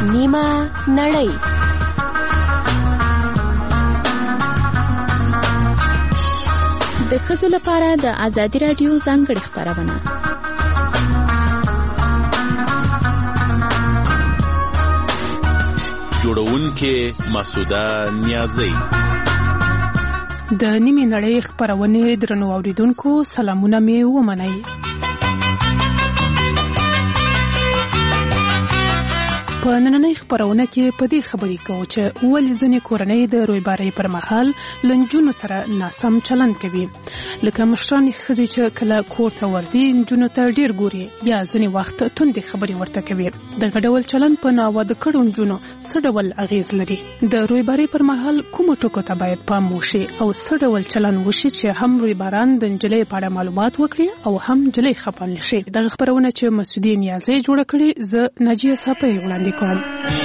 نیمه نړۍ. د ښځو لپاره د ازادي راډیو ځانګړې خپرونه. جوړونکې مسعوده نیازی. د نیمې نړۍ خپرونې درنو اوریدونکو سلامونه مې ومنئ. په نننۍ خپرونه کې په دې خبرې کوو چې ولې ځینې کورنۍ د رویبارۍ پر مهال له نجونو سره ناسم چلند کوي، لکه مشرانې ښځې چې کله کور ته ورځي نجونو ته ډېر ګوري یا ځینې وخت توندې خبرې ورته کوي. دغه ډول چلند په ناواده کړو نجونو څه ډول اغیز لري؟ د رویبارۍ پر مهال کومو ټکو ته باید پام وشي او څه ډول چلند وشي چې هم رویباران د نجلۍ په اړه معلومات وکړي او هم نجلۍ خفه نه شي؟ دغه خپرونه چې مسعودې نیازی جوړه کړې، زه ناجیه صافی وړاندې کوم.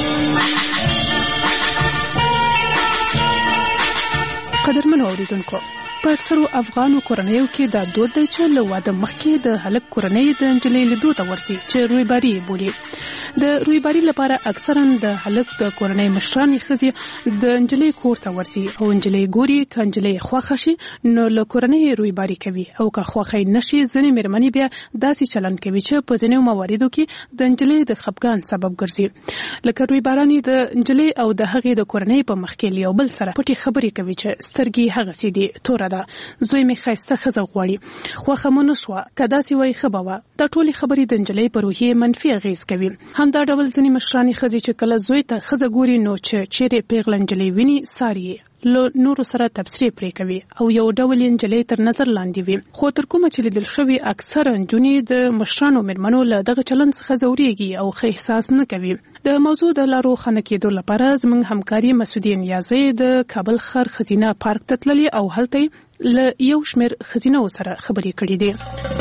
قدرمنو اوریدونکو، په اکثرو افغانو کورنیو کې دا دود دی چې له واده مخکې د هلک کورنۍ د نجلۍ لیدو ته ورځي چې رویباري بولي. د رویباري لپاره اکثرا د هلک د کورنۍ مشرانې ښځې د نجلۍ کور ته ورځي او نجلۍ ګوري. که نجلۍ خوښه شي نو له کورنۍ رویباري کوي او که خوښه نشي ځینې مېرمنې بیا داسې چلند کوي چې په ځینو مواردو کې د نجلۍ د خفګان سبب ګرځي. لکه رویبارانې د نجلۍ او د هغې د کورنۍ په مخ کې یو بل سره پټې خبرې کوي چې سترګې هغسې دي، توره ده، زوی مې ښایسته ښځه غواړي، خوښه مو نه شوه، که داسې وای ښه به وه. دا ټولې خبرې د نجلۍ په روحیې منفي اغېز کوي. همدا ډول ځینې مشرانې ښځې چې کله زوی ته ښځه ګوري نو چې چیرې پیغله نجلۍ ویني ساري له نورو سره تبصرې پرې کوي او یو ډول یې نجلۍ تر نظر لاندې وي. خو تر کومه چې لیدل شوي اکثره نجونې د مشرانو مېرمنو له دغه چلند څخه ځورېږي او ښه احساس نه کوي. د موضوع د لا روښانه کېدو لپاره زموږ همکاري مسعودې نیازی د کابل ښار ښځینه پارک ته تللې او هلته له یو شمېر ښځینو سره خبرې کړې دي.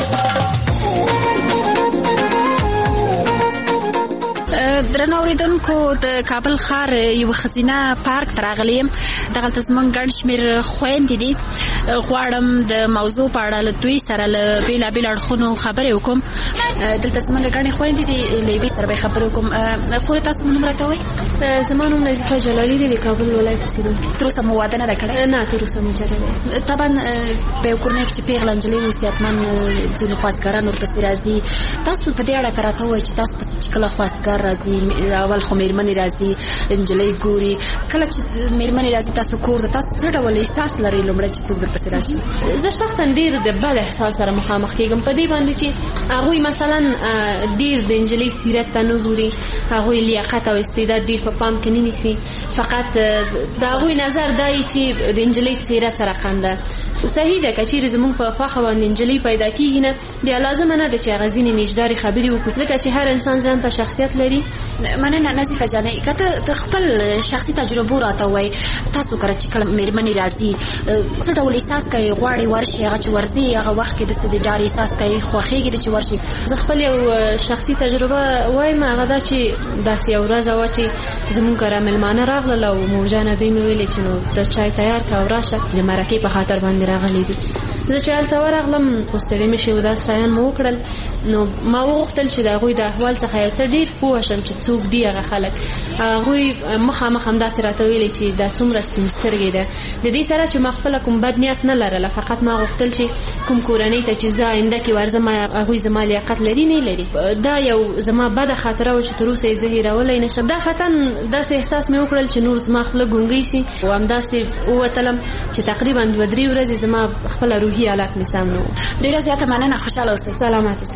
درنو اوریدونکو، د کابل ښار یو ښځینه پارک ته راغلی یم. دغلته زموږ ګڼ شمېر خویندې دي. غواړم د موضوع په اړه له دوی سره له بېلابېلو اړخونو خبرې وکړم. دلته زموږ ګڼې خویندې دي، له یوې سره به یې خبرې وکړم. خورې تاسو نوم راته وایئ؟ زما نوم نظیفه جلالي دی، د کابل ولایت اوسېدونکې. تر اوسه مو واده نه ده کړی؟ نه، تر اوسه مو چېرې دی. طبعا په یو کورنۍ کې چې پیغله نجلۍ وي، صحتمند ځینې خواستګاران ورپسې راځي. تاسو په دې اړه که راته ووایئ چې تاسو پسې چې کله خواستګار راځي، اول خو مېرمنې راځي، نجلۍ ګوري، کله چې مېرمنې راځي تاسو کور ته، تاسو څه ډول احساس لرئ لومړی چې څوک درپسې راشي؟ زه شخصا ډېر د بد احساس سره مخامخ کېږم په دې باندې چې هغوی مثلا ډېر د نجلۍ سیرت ته نه ګوري، هغوی لیاقت او استعداد ډېر په پام کې نه نیسي. فقط د هغوی نظر دا وي چې د نجلۍ څېره څه رقم ده. صحیح ده، که چیرې زموږ په خوښه باندې نجلۍ پیدا کېږي نه، بیا لازمه نه ده چې هغه ځینې نیژدارې خبرې وکړو، ځکه چې هر انسان ځان ته شخصیت لري. مننه نظیفه جانې. که ته د خپل شخصي تجربو راته ووایې، تاسو کله چې کله مېرمنې راځي څه ډول احساس کوئ؟ غواړئ ورشي، هغه چې ورځي هغه وخت کې داسې د ډار احساس کوئ، خوښېږي د چې ورشي؟ زه خپل یو شخصي تجربه وایم، هغه دا چې داسې یو ورځ وه چې زموږ کره مېلمانه راغلل او مورجانه دوی مې ویلې چې نو د چای تیار کړه او راشه، د مرکې په خاطر باندې راغلي دي. زه چې هلته ورغلم، ستړي مې شوي، داس رایان مو وکړل. نو ما وغوښتل چې د هغوی د احوال څخه یو څه ډېر پوه شم چې څوک دي هغه خلک. هغوی مخامخ همداسې راته ویلې چې دا څومره سپین سترګې ده. د دې سره چې ما خپله کوم بد نیت نه لرله، فقط ما غوښتل چې کوم کورنۍ ته چې زه آینده کې ورځم هغوی زما لیاقت لري نه لري. دا یو زما بده خاطره وه چې تر اوسه یې زه هېرولی نه شم. دا خطا داسې احساس مې وکړل چې نور زما خوله ګونګۍ سي او همداسې ووتلم چې تقریبا 2-3 ورځې زما خپله روحي حالت مې سم نه و. ډېره زیاته مننه، خوشحاله اوسئ. سلامت اوسئ.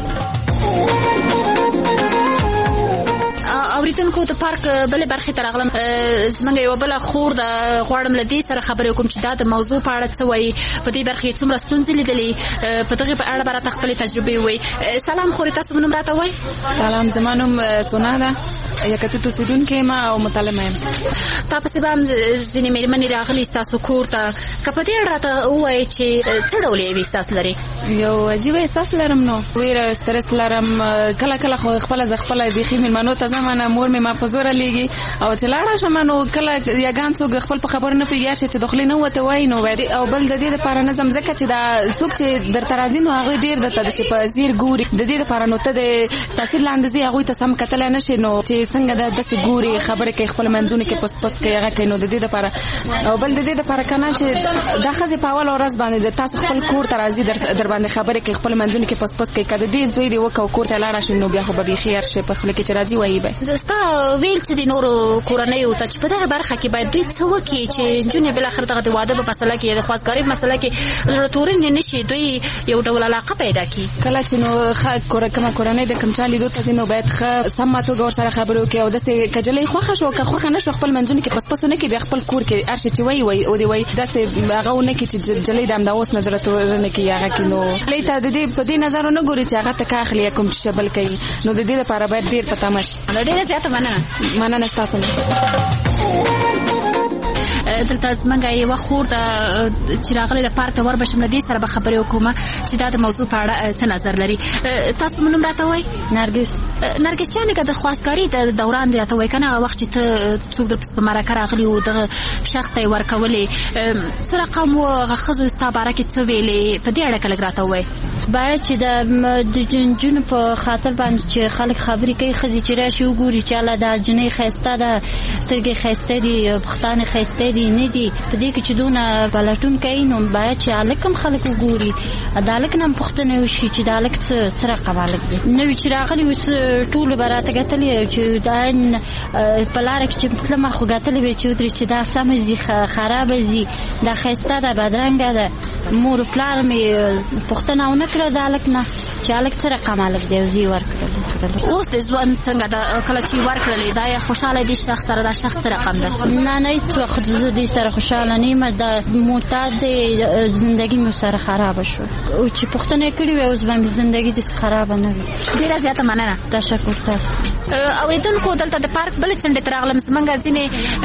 اوریدونکو، د پارک بلې برخې ته راغلم. زموږ یوه بله خور ده، غواړم له دې سره خبرې وکړم چې دا د موضوع په اړه څه وایي، په دې برخه کې څومره ستونزې لیدلې، په دغې په اړه به راته خپلې تجربې ووایي. سلام خورې، تاسو نوم راته وایئ؟ سلام، زما نوم سونا ده، یکتیت اوسېدونکې یم او متعلمه یم. تا پسې به هم ځینې مېرمنې راغلي ستاسو کور ته، که په دې اړه راته ووایئ چې څه ډول یو احساس لرئ؟ یو عجیبه احساس لرم، نو ویره، سترس لرم. کله کله خو خپله زه خپله بیخي مېلمنو ته ځم، نه مور مور مې ما په زوره لیږي او چې لاړه شم نو کله یګان څوک خپل په خبرو نه پوهېږي چې د خولې نه وته وایي نو او بل د دې لپاره نظم ځکه چې دا څوک چې درته راځي نو هغوی ډېر درته داسې په ځیر ګوري د دې لپاره نو ته د تاثیر لاندې ځې هغوی ته سم کتلی نه شي نو چې څنګه دا داسې ګوري خبرې کوي خپل منځونه کې پس پس کوي هغه کوي نو د دې لپاره او بل د دې لپاره که نه چې دا ښځې په اوله ورځ باندې تاسو خپل کور ته راځي در باندې خبرې کوي خپل منځونه کې پس پس کوي که د دې زوی دې وکړه او کور ته لاړه شي نو بیا خو به بیخي هر شی په خوله کې چې راځي وایي به ستا ویل چې د نورو کورنیو ته چې په دغه برخه کې باید دوی څه وکړي چې نجونې بالاخره دغه د واده په مسله کې د خواستګارۍ په مسله کې زړه تورنې نه شي دوی یو ډول علاقه پیدا کړي کله چې نو کومه کورنۍ د کوم چا لیدو ته نو باید ښه سمه توګه ورسره خبرې وکړي او داسې که جلۍ خوښه شوه که خوښه نه شوه خپل منځونه کې پس پس ونه کړي بیا خپل کور کې هر شی چې وایي او دې وایي داسې هغه ونه کړي چې جلۍ د همدا اوس نه زړه تورنه کوي هغه کې نو جلۍ ته د دې په دې نظر ونه ګوري چې هغه ته که اخلي یا کوم چې شبل کوي نو د دې لپاره باید ډېر په تمه شي. ډېره زیاته مننه ستاسو دلته زمونږ یوه خور ده چې راغلې د پارک ته وربشم له دې سره به خبرې وکړو چې دا د موضوع په اړه څه نظر لري. تاسو مو نوم راته وایئ؟ نرګس جانې که د خواستګارۍ د دوران دی راته وایي که نه هغه وخت چې ته څوک درپسې په مرکه راغلي وو دغه شخص ته یې ورکولې څه رقم وو هغه ښځو ستا باره کې څه ویلې په دې اړه که لږ راته ووایئ. باید چې د نجونو په خاطر باندې چې خلک خبرې کوي ښځې چې راشي وګوري چې الله دا جنۍ ښایسته ده سترګې ښایسته دي پښتانه ښایسته دي نه دي په دې کې چې دونه پلټون کوي نو باید چې هلک هم خلک وګوري د هلک نه هم پوښتنه وشي چې د هلک څه رقم هلک دی نوي چې راغلي اوس ټولو به راته کتلې چې دا په لاره کې چې تلمه خو کتلې وې چې ودرې چې دا سمه ځي خرابه ځي دا ښایسته ده بدرنګه ده مور پلار مې پوښتنه ونه کړه د هلک نه چې هلک څه رقم هلک دی او زه یې ورکړل. اوس د ژوند څنګه ده کله چې وورکړلې دا یې خوشحاله دي شخص سره دا شخص څه رقم ده؟ نه هېڅ وخت زه دې سره خوشحاله نه یم دا معتاد زندګي مې سره خرابه شوه او چې پوښتنه یې کړې وې اوس به مې زندګي داسې خرابه نه وي. ډېره زیاته مننه. تشکر تاسو. اورېدونکو دلته د پارک بلې څنډې ته راغلم زمونږ ځینې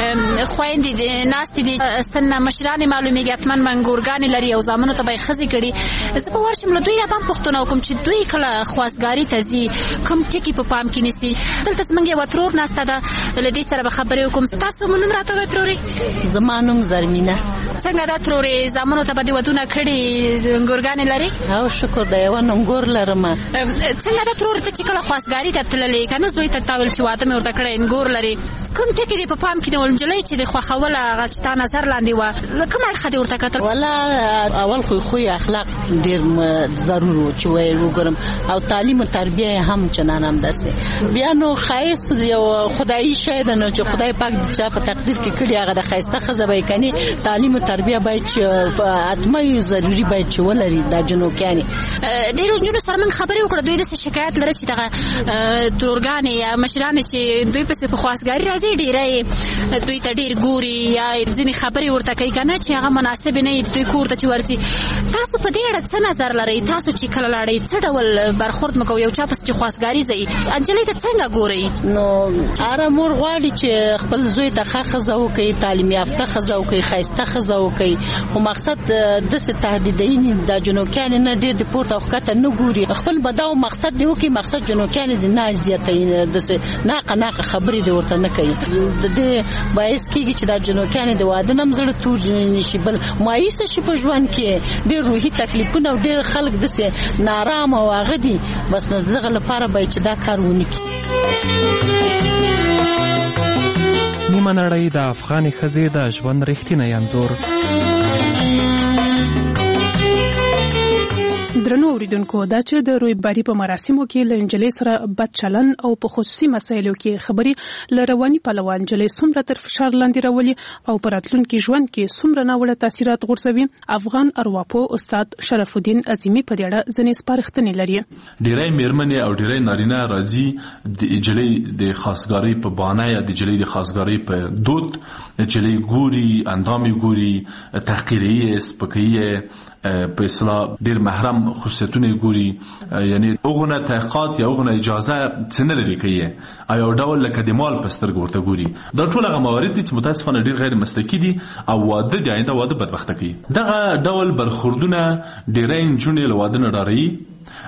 خویندې ناستې دي سن مشرانې معلومېږي حتما منګورګانې لري او زامنو ته به یې ښځې کړي زه به ورشم له دوی راته هم پوښتنه وکړم چې دوی کله خواستګارۍ ته ځي کوم ټکي په پام کې نیسي. دلته زمونږ یوه ترور ناسته ده له دې سره به خبرې وکړم. تاسو مو نوم راته ووایئ ترورې؟ زما نوم زرمینه. څنګه ده ترورې زامنو ته به دې ودونه کړي نګورګانې لري؟ او شکر ده یوه ننګور لرم. څنګه ده ترورې ته چې کله خواستګارۍ ته تللې که نه زوی ته تا ویل چې واده مې ورته کړی نګور لري کوم ټکي دې په پام کې نیول نجلۍ چې دې خوښوله هغه چې تا نظر لاندې وه له کوم اړخه دې ورته کتل؟ والله اول خوی اخلاق ډېر ضرور و چې وګورم او تعلیم و تربیه هم چنان هم داسې بیا نو ښایست یو خدایي شی ده نو چې خدای پاک چا په تقدیر کې کړي هغه د ښایسته ښځه به یې کني تعلیم و تربیه باید چې حتمي ضروري باید چې ولري دا جنوکیانې. ډېرو نجونو سره موږ خبرې وکړه دوی داسې شکایت لري چې دغه ترورګانې یا مشرانې چې دوی پسې په خواستګاري راځي ډېری دوی ته ډېر ګوري یا ځینې خبرې ورته کوي که نه چې هغه مناسبې نه وي دوی کور ته چې ورځي. تاسو په دې اړه څه نظر لرئ؟ تاسو چې کله لاړئ څه ډول برخورد مو کوئ یو چا پسې چې خواستګاري ځئ نجلۍ ته څنګه ګورئ؟ نو هره مور غواړي چې خپل زوی ته ښه ښځه وکړي تعلیم یافته ښځه وکړي ښایسته ښځه وکړي خو مقصد داسې تهدیدوي دا جنوکیانې نه ډېر د پورته او ښکته نه ګوري خپل به دا مقصد دې وکړي مقصد جنوکیانې دې نه اذیتوي داسې ناقه خبرې دې ورته نه کوي د دې باعث کېږي چې دا جنوکیانې د واده نه هم زړه تور نه شي بل مایوسه شي په ژوند کې ډېر روحي تکلیفونه او ډېر خلک داسې نارامه او هغه دي بس د دغه لپاره باید چې دا کار ونه کړي. نیمه نړۍ د افغانې ښځې د ژوند رښتینی انځور. درنو اوریدونکو دا چې د رویباري په مراسمو کې له نجلۍ سره بد چلن او په خصوصي مسایلو کې خبرې له رواني پلوه نجلۍ څومره تر فشار لاندې راولي او په راتلونکي ژوند کې څومره ناوړه تاثیرات غورځوي افغان ارواپوه استاد شرف الدین عظیمي په دې اړه ځینې سپارښتنې لري. ډېری مېرمنې او ډېری نارینه راځي د نجلۍ د خواستګارۍ په بهانه یا د نجلۍ د خواستګارۍ په دود نجلۍ ګوري اندامې ګوري تحقیري سپکوي په اصطلاح ډېر محرم خصوصیتونه ګوري یعنی اوغونه تحقیقات یا اوغونه اجازه څنګه لري کوي او ډول لکه د مال په سترګو ورته ګوري دا ټول هغه موارد دي چې متاسفانه ډېر غیر مسلکي دي او واده د آینده واده بدبخته کوي. دغه ډول برخوردونه ډېری نجونې له واده نه ډاروي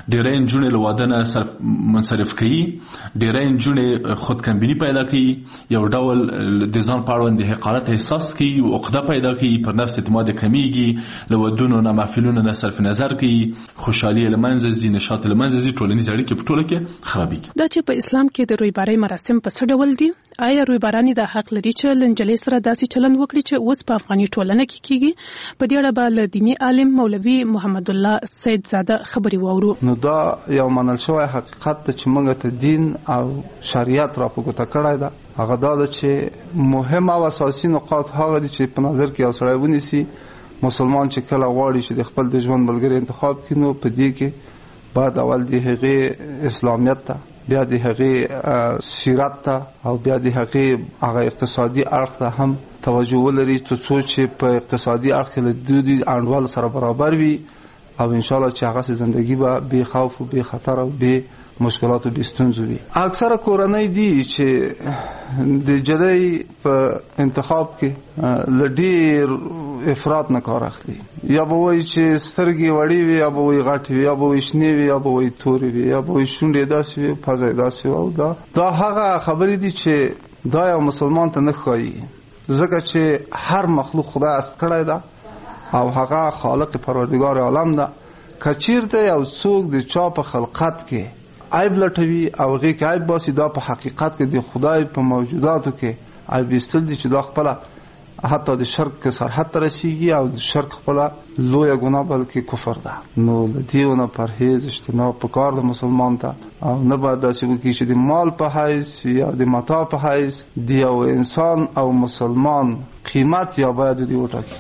ډېری نجونې له واده نه منصرف کوي، ډېری نجونې خودکمبیني پیدا کوي، یو ډول د ځان په اړوند د حقارت احساس کوي، عقده پیدا کوي، پر نفس اعتماد کمیږي، له ودونو نه محفلونو نه صرف نظر کوي، خوشحالي له منځه ځي، نشاط له منځه ځي، ټولنیز اړیکې په ټوله کې خرابېږي. دا چې په اسلام کې د رویبارۍ مراسم په څه ډول دي؟ آیا رویبارانې د حق لري چې له نجلۍ سره داسې چلند وکړي چې اوس په افغاني ټولنه کې کیږي؟ په دې اړه به له دیني عالم مولوي محمد الله سید زاده خبرې واورو. نو دا یو منل شوی حقیقت ته چې موږ ته دین او شریعت را په ګوته کړی ده. هغه دا ده چې مهم او اساسي نقاط هغه دي چې په نظر کې یو سړی ونیسي. مسلمان چې کله غواړي چې د خپل د ژوند ملګری انتخاب کړي، نو په دې کې باید اول د هغې اسلامیت ته، بیا د هغې سیرت ته، او بیا د هغې هغه اقتصادي اړخ ته هم توجه ولري، څو چې په اقتصادي اړخ کې له دوی انډوال سره برابر وي، او انشاءالله چې هغه زندگی به بې خوف و بې خطر او بې مشکلات و بې ستونزو وي. اکثره کورنۍ دي چې د جدی په انتخاب کې له ډېر افراط نه کار اخلي. یا به وایي چې سترګې وړې وي، یا به وایي غټې وي، یا به وایي شنې وي، یا به وایي تورې وي، یا به وایي شونډې داسې وي، پزه یې داسې وي. او دا هغه خبرې دي چې دا یو مسلمان ته نه ښایي، ځکه چې هر مخلوق خدای است کړی ده او هغه خالق پروردگار عالم ده. که چیرته یو څوک د چا په خلقت کې عیب لټوي او هغې کې عیب باسي، دا په حقیقت کې د خدای په موجوداتو کې عیب ایستل دي چې دا خپله حتی د شرک سرحد ته رسیږي، او د شرک خپله لویه ګناه بلکې کفر ده. نو له دې نه پرهیز اجتناب پکار د مسلمان ته، او نه باید داسې وکړي چې د مال په حیث یا د متاع په حیث د یو انسان او مسلمان قیمت یا باید دې وټاکي.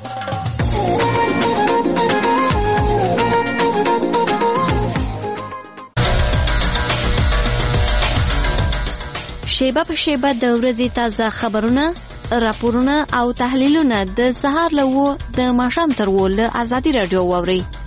شیبه په شیبه د ورځې تازه خبرونه، راپورونه او تحلیلونه د سهار له 9 د ماښام تر 10 له آزادي رادیو واورئ.